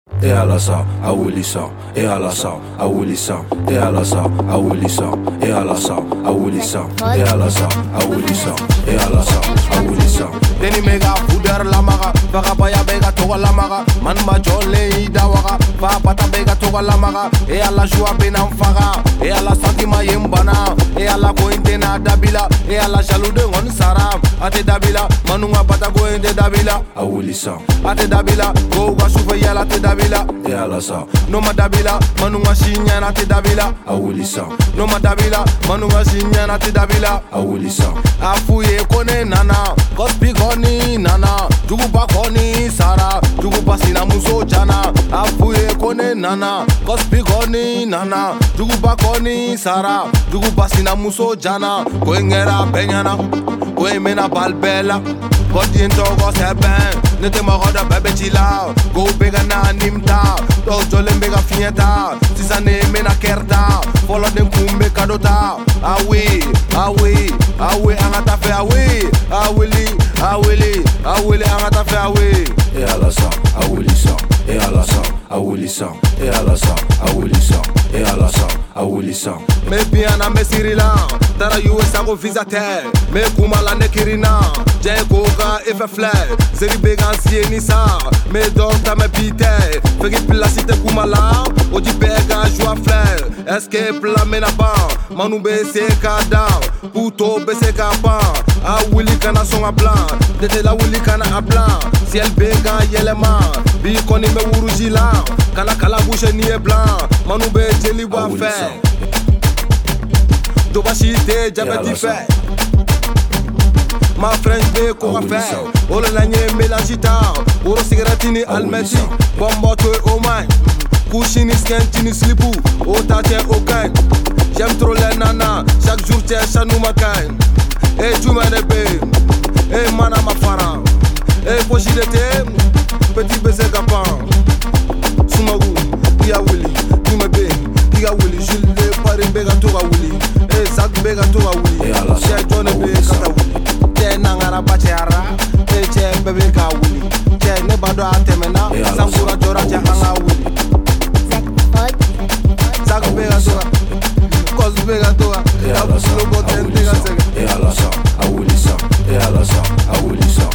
Et à la sa, à Willy sang, et à la sa, à Willy sang, et à la sa, à Willy sang, et à la sa, à Willy sang, et à la sa, à Willy sang, et à la sa, à Willy sang. Deni mega puder la maga, vaga baya bega toga la maga, man ma jole idawaga, va pata bega toga la maga, et à la joie benam faga, et à la sentiment yembana, et à la cointena dabila, et à la jaloux de on sara, ate dabila, manunga pata cointe dabila, à Willy sang, ate dabila, go wa souffle yala te dabila, et à la sa, no ma dabila, manunga shinya na te dabila, à Willy sang, no ma dabila, manunga shinya na te dabila, à Willy sang, afuye kone nana, cospi koni nana, jugupa koni sara, jugupa sina muso jana, afuye kone nana, cospi koni nana, jugupa koni sara, jugupa sina muso jana, koengera benyana, koemena balbela, kodien togo seben, nete moroda bebe chila, go bega na nimta, to jole bega fienta, sisane mena kerta, follow dem kumbe kadota, awi, awi, awi angata fe awi, awili, awili, awili angata fe awi. et à la sa, à Willy sang, et à la sa, à Willy sang, et à la sa, à Willy sang, et à la sa, à Willy sang. Me piana me sirila, tara USA go visate, me kumala ne kirina, jay koga efe fle, zeri began sieni sa, me donta me pite, fegi plasite kumala, oji bega joa fle, escape la mena ba, manu be se kada, puto be se kapa, a Willy kana songa plan, dete la Willy kana a plan, si el bega yelema, bi koni me urujila, kala kala bouche ni e blanc, manu be jeli wa fe. Doba shite diabète fait. Ma French be ko fait. Olo la nye melagita. Oro cigarettini almeti. Bombo to o mai. Kushini skentini slipu. O tate o kai. J'aime trop les nana. Chaque jour t'es chanou ma kai. Eh tu m'as débé. Eh mana ma fara. Eh pochi de te. Petit baiser gapan. Sumagu. Dia Willy. Tu me bé. Dia Willy. Jules pare bega toga Willy. Zak bega toga Willy, che jone be kata Willy, che nangara bacheara, che bebe ka Willy, che ne bado atemena, sangura jora che hanga Willy. Zak bega toga, cos bega toga, abusulo boten tega sega. Et à la sa, à Willy sang, et à la sa, à Willy sang.